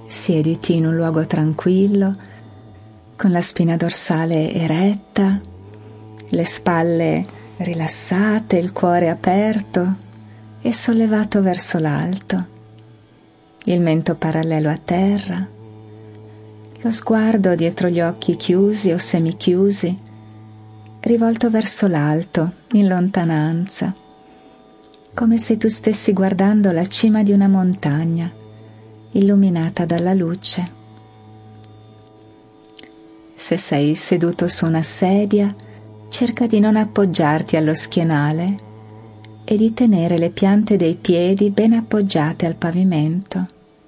Siediti in un luogo tranquillo, con la spina dorsale eretta, le spalle rilassate, il cuore aperto e sollevato verso l'alto, il mento parallelo a terra, lo sguardo dietro gli occhi chiusi o semichiusi, rivolto verso l'alto, in lontananza, come se tu stessi guardando la cima di una montagna, illuminata dalla luce. Se sei seduto su una sedia, cerca di non appoggiarti allo schienale e di tenere le piante dei piedi ben appoggiate al pavimento.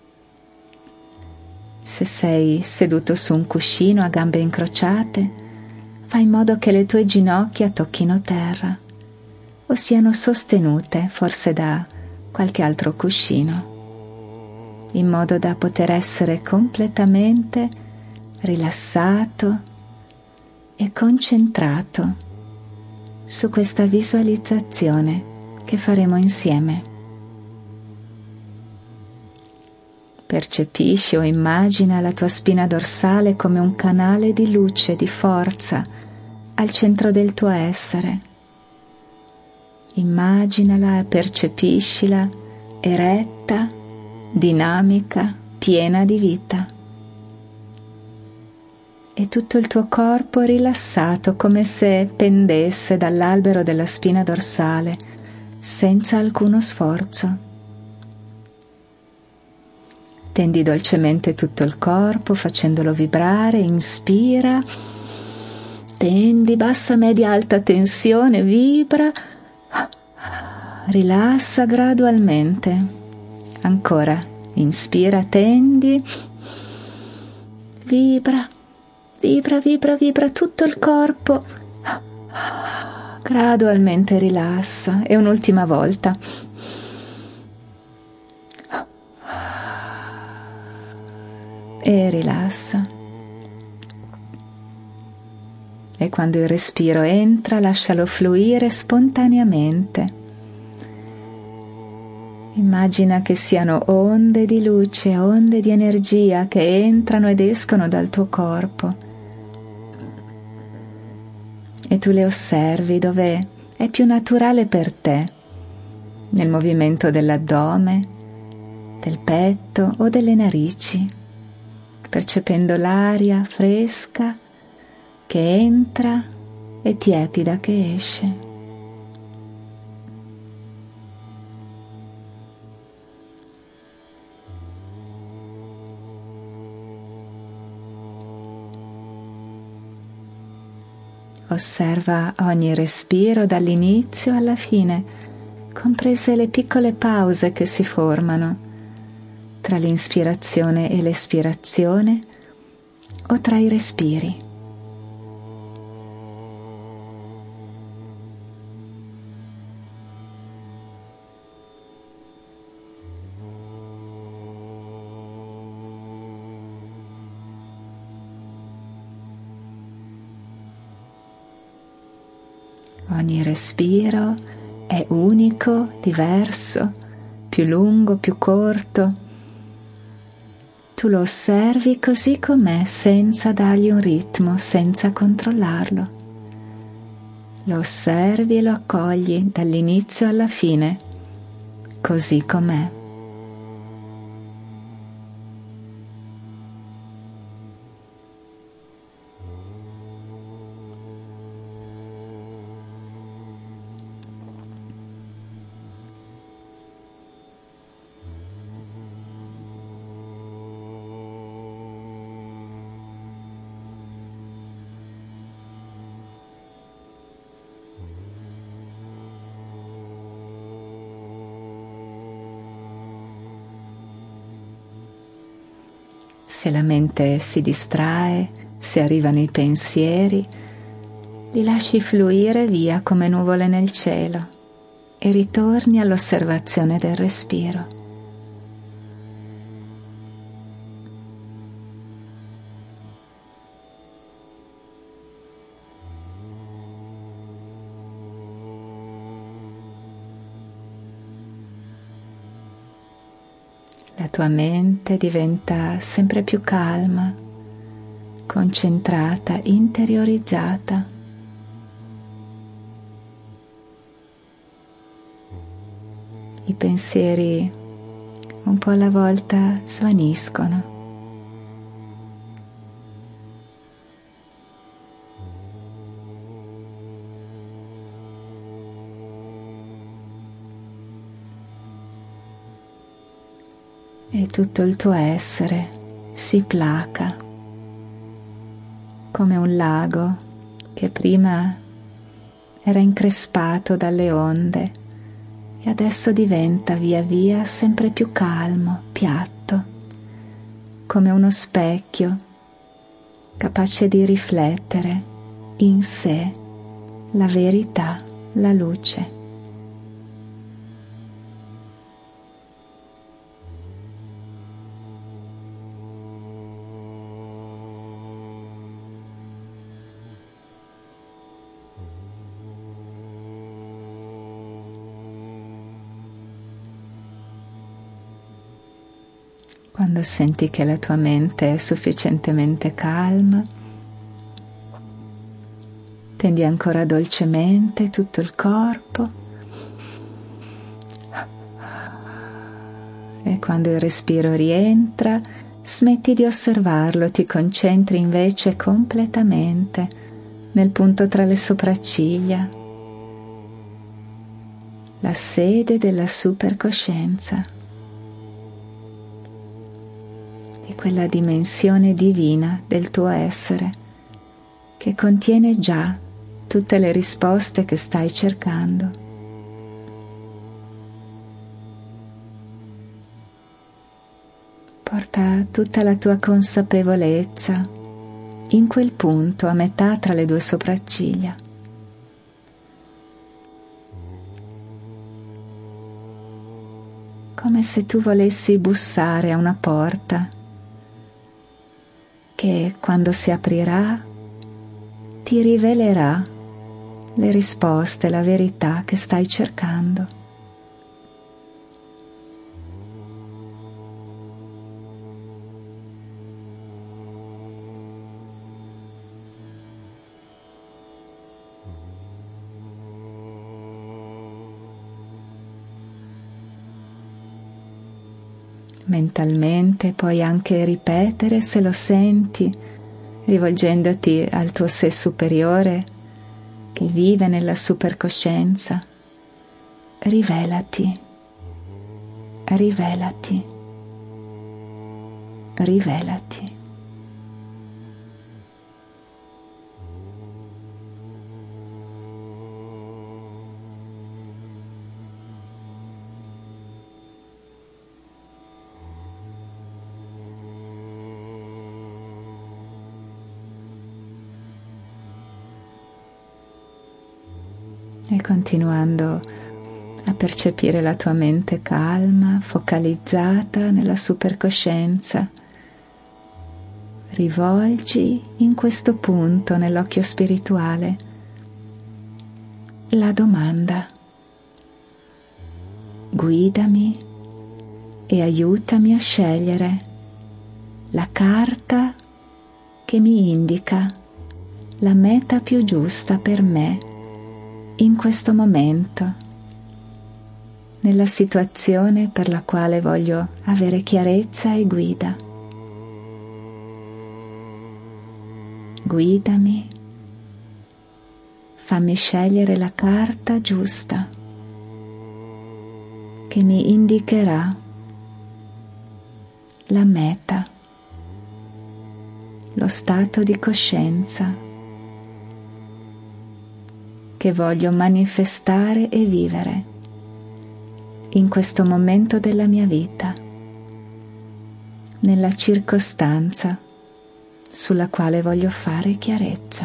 Se sei seduto su un cuscino a gambe incrociate, fai in modo che le tue ginocchia tocchino terra o siano sostenute forse da qualche altro cuscino, in modo da poter essere completamente rilassato e concentrato su questa visualizzazione che faremo insieme. Percepisci o immagina la tua spina dorsale come un canale di luce, di forza, al centro del tuo essere. Immaginala e percepiscila eretta, dinamica, piena di vita. E tutto il tuo corpo rilassato come se pendesse dall'albero della spina dorsale, senza alcuno sforzo. Tendi dolcemente tutto il corpo facendolo vibrare, inspira, tendi, bassa, media, alta tensione, vibra, rilassa gradualmente. Ancora, inspira, tendi, vibra, vibra, vibra, vibra tutto il corpo, gradualmente rilassa. E un'ultima volta. E rilassa. E quando il respiro entra, lascialo fluire spontaneamente. Immagina che siano onde di luce, onde di energia che entrano ed escono dal tuo corpo. E tu le osservi dove è più naturale per te, nel movimento dell'addome, del petto o delle narici, percependo l'aria fresca che entra e tiepida che esce. Osserva ogni respiro dall'inizio alla fine, comprese le piccole pause che si formano tra l'inspirazione e l'espirazione o tra i respiri. Ogni respiro è unico, diverso, più lungo, più corto. Tu lo osservi così com'è, senza dargli un ritmo, senza controllarlo. Lo osservi e lo accogli dall'inizio alla fine, così com'è. Se la mente si distrae, se arrivano i pensieri, li lasci fluire via come nuvole nel cielo e ritorni all'osservazione del respiro. La tua mente diventa sempre più calma, concentrata, interiorizzata. I pensieri un po' alla volta svaniscono. E tutto il tuo essere si placa come un lago che prima era increspato dalle onde e adesso diventa via via sempre più calmo, piatto, come uno specchio capace di riflettere in sé la verità, la luce. Quando senti che la tua mente è sufficientemente calma, tendi ancora dolcemente tutto il corpo e quando il respiro rientra, smetti di osservarlo, ti concentri invece completamente nel punto tra le sopracciglia, la sede della supercoscienza, di quella dimensione divina del tuo essere che contiene già tutte le risposte che stai cercando. Porta tutta la tua consapevolezza in quel punto a metà tra le due sopracciglia. Come se tu volessi bussare a una porta che quando si aprirà ti rivelerà le risposte, la verità che stai cercando. Mentalmente puoi anche ripetere, se lo senti, rivolgendoti al tuo sé superiore che vive nella supercoscienza: rivelati, rivelati, rivelati. E continuando a percepire la tua mente calma, focalizzata nella supercoscienza, rivolgi in questo punto nell'occhio spirituale la domanda: guidami e aiutami a scegliere la carta che mi indica la meta più giusta per me in questo momento, nella situazione per la quale voglio avere chiarezza e guida. Guidami, fammi scegliere la carta giusta che mi indicherà la meta, lo stato di coscienza che voglio manifestare e vivere in questo momento della mia vita, nella circostanza sulla quale voglio fare chiarezza.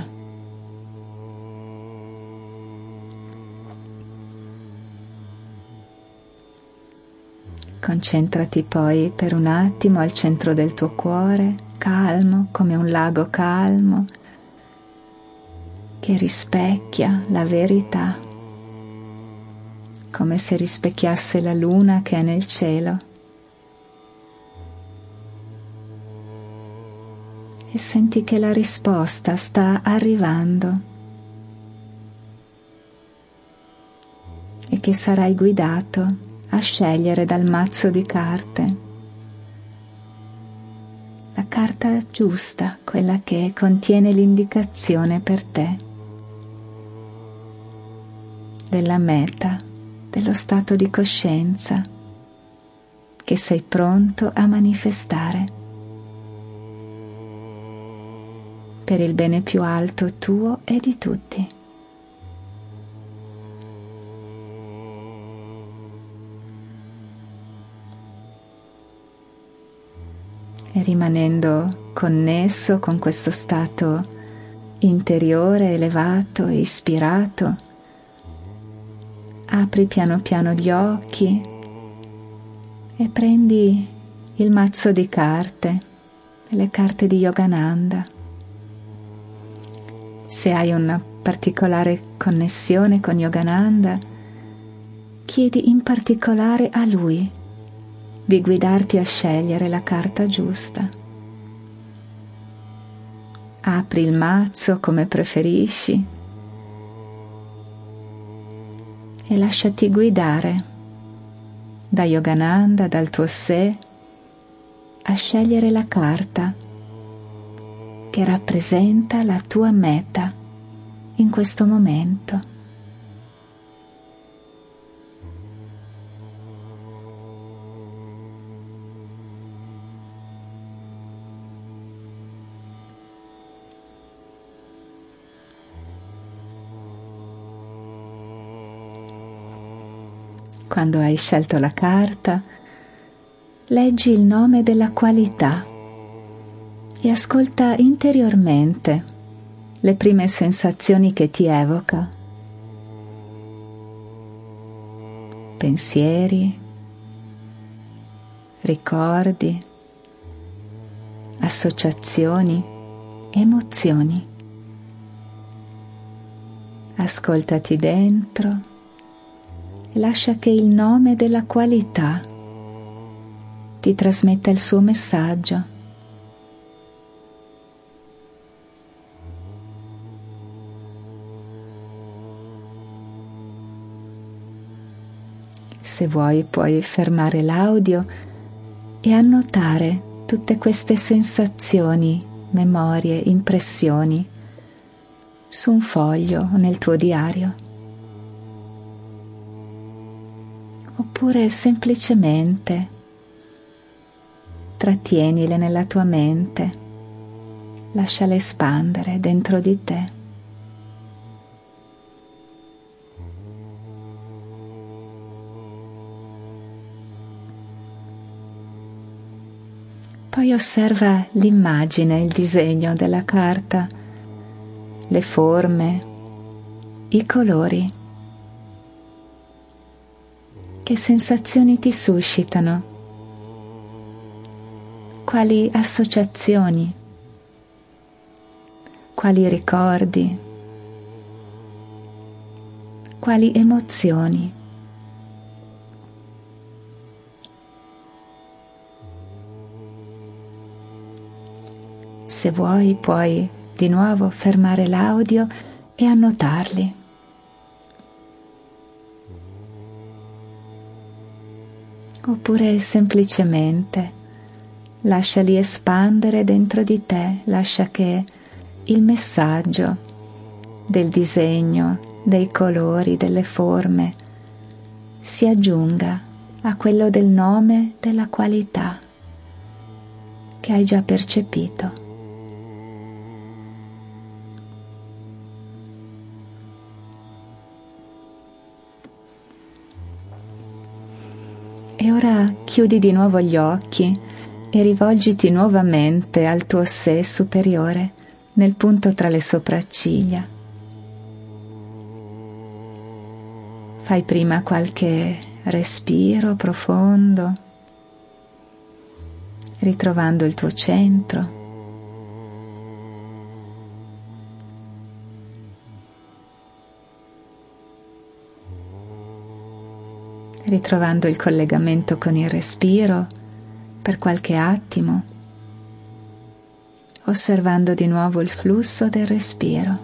Concentrati poi per un attimo al centro del tuo cuore, calmo come un lago calmo, che rispecchia la verità, come se rispecchiasse la luna che è nel cielo. e senti che la risposta sta arrivando e che sarai guidato a scegliere dal mazzo di carte la carta giusta, quella che contiene l'indicazione per te della meta, dello stato di coscienza che sei pronto a manifestare per il bene più alto tuo e di tutti. E rimanendo connesso con questo stato interiore elevato e ispirato, apri piano piano gli occhi e prendi il mazzo di carte, le carte di Yogananda. Se hai una particolare connessione con Yogananda, chiedi in particolare a lui di guidarti a scegliere la carta giusta. Apri il mazzo come preferisci e lasciati guidare da Yogananda, dal tuo sé, a scegliere la carta che rappresenta la tua meta in questo momento. Quando hai scelto la carta, leggi il nome della qualità e ascolta interiormente le prime sensazioni che ti evoca. Pensieri, ricordi, associazioni, emozioni. Ascoltati dentro e lascia che il nome della qualità ti trasmetta il suo messaggio. Se vuoi, puoi fermare l'audio e annotare tutte queste sensazioni, memorie, impressioni su un foglio o nel tuo diario. Oppure semplicemente trattienile nella tua mente, lasciale espandere dentro di te. Poi osserva l'immagine, il disegno della carta, le forme, i colori. Che sensazioni ti suscitano? Quali associazioni? Quali ricordi? Quali emozioni? Se vuoi, puoi di nuovo fermare l'audio e annotarli. Oppure semplicemente lasciali espandere dentro di te, lascia che il messaggio del disegno, dei colori, delle forme si aggiunga a quello del nome della qualità che hai già percepito. E ora chiudi di nuovo gli occhi e rivolgiti nuovamente al tuo sé superiore nel punto tra le sopracciglia. Fai prima qualche respiro profondo, ritrovando il tuo centro. Ritrovando il collegamento con il respiro per qualche attimo, osservando di nuovo il flusso del respiro.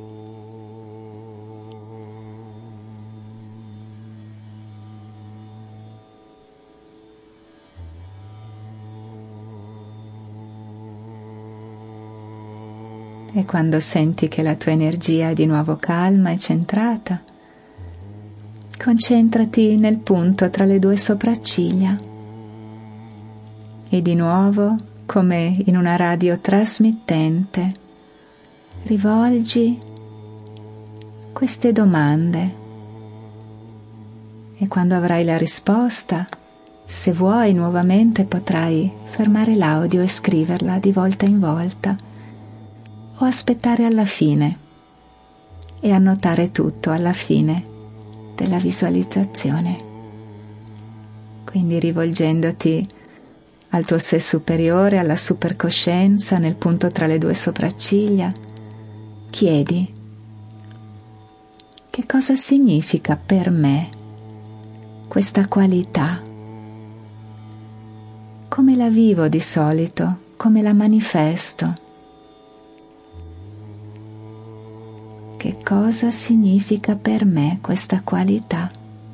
E quando senti che la tua energia è di nuovo calma e centrata, concentrati nel punto tra le 2 sopracciglia e di nuovo, come in una radio trasmittente, rivolgi queste domande e quando avrai la risposta, se vuoi nuovamente potrai fermare l'audio e scriverla di volta in volta o aspettare alla fine e annotare tutto alla fine della visualizzazione. Quindi rivolgendoti al tuo sé superiore, alla supercoscienza, nel punto tra le 2 sopracciglia, chiedi: che cosa significa per me questa qualità? Come la vivo di solito? Come la manifesto? Che cosa significa per me questa qualità?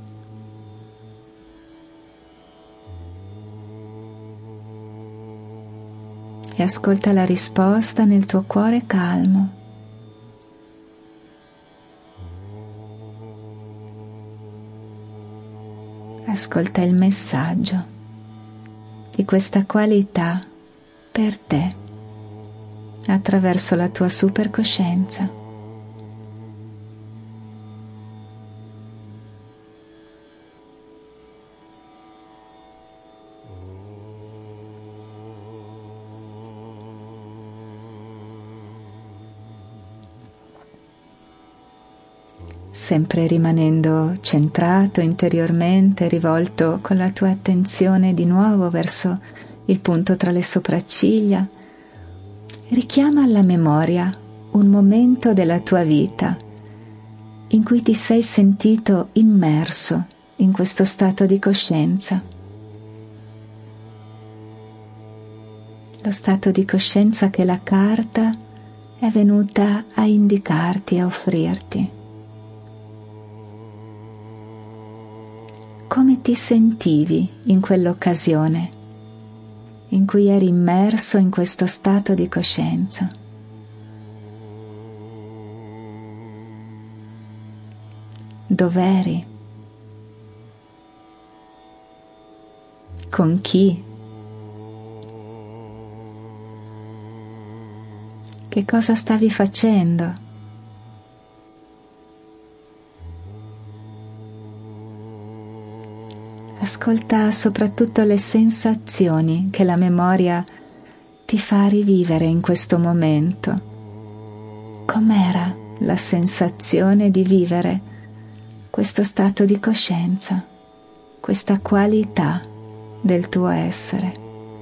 E ascolta la risposta nel tuo cuore calmo. Ascolta il messaggio di questa qualità per te attraverso la tua supercoscienza. Sempre rimanendo centrato interiormente, rivolto con la tua attenzione di nuovo verso il punto tra le sopracciglia, richiama alla memoria un momento della tua vita in cui ti sei sentito immerso in questo stato di coscienza. Lo stato di coscienza che la carta è venuta a indicarti, a offrirti. Come ti sentivi in quell'occasione in cui eri immerso in questo stato di coscienza? Dov'eri? Con chi? Che cosa stavi facendo? Ascolta soprattutto le sensazioni che la memoria ti fa rivivere in questo momento. Com'era la sensazione di vivere questo stato di coscienza, questa qualità del tuo essere?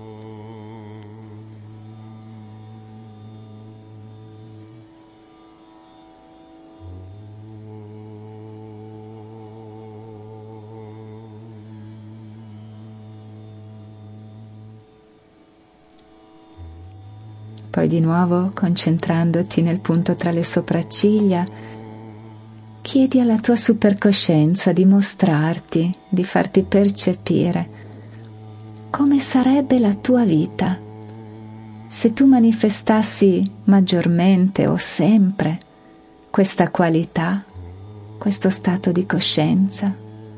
Poi di nuovo, concentrandoti nel punto tra le sopracciglia, chiedi alla tua supercoscienza di mostrarti, di farti percepire come sarebbe la tua vita se tu manifestassi maggiormente o sempre questa qualità, questo stato di coscienza.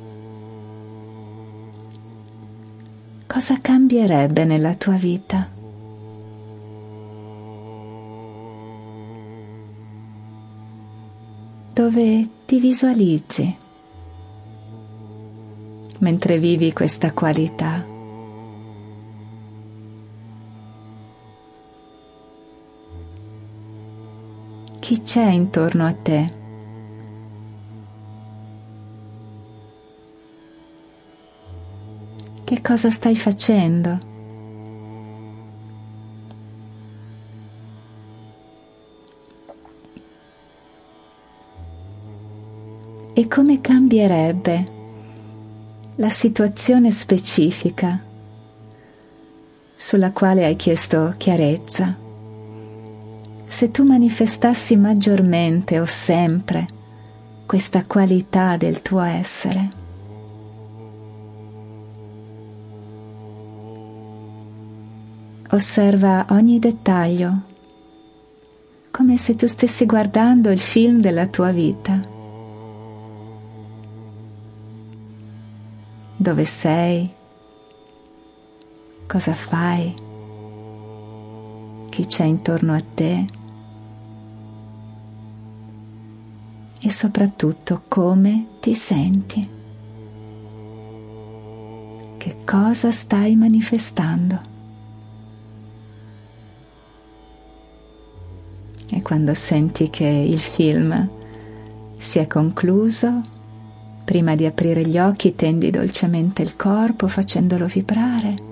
Cosa cambierebbe nella tua vita? Dove ti visualizzi mentre vivi questa qualità? Chi c'è intorno a te? Che cosa stai facendo? E come cambierebbe la situazione specifica sulla quale hai chiesto chiarezza? se tu manifestassi maggiormente o sempre questa qualità del tuo essere. Osserva ogni dettaglio, come se tu stessi guardando il film della tua vita. Dove sei? Cosa fai? Chi c'è intorno a te? E soprattutto come ti senti? Che cosa stai manifestando? E quando senti che il film si è concluso, prima di aprire gli occhi tendi dolcemente il corpo facendolo vibrare.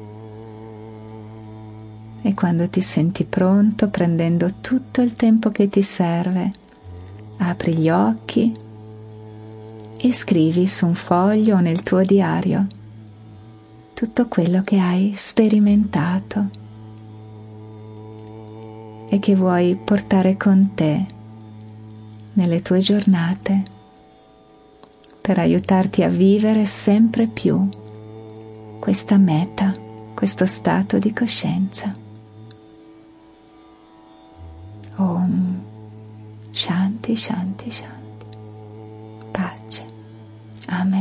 E quando ti senti pronto, prendendo tutto il tempo che ti serve, apri gli occhi e scrivi su un foglio o nel tuo diario tutto quello che hai sperimentato e che vuoi portare con te nelle tue giornate per aiutarti a vivere sempre più questa meta, questo stato di coscienza. Om Shanti Shanti Shanti. Pace. Amen.